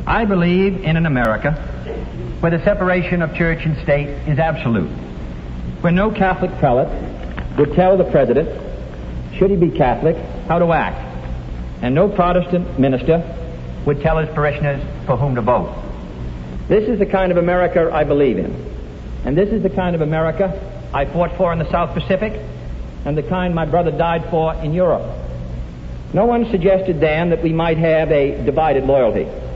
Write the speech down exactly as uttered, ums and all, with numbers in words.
I believe in an America where the separation of church and state is absolute, where no Catholic prelate would tell the president, should he be Catholic, how to act, and no Protestant minister would tell his parishioners for whom to vote. This is the kind of America I believe in, and this is the kind of America I fought for in the South Pacific, and the kind my brother died for in Europe. No one suggested then that we might have a divided loyalty.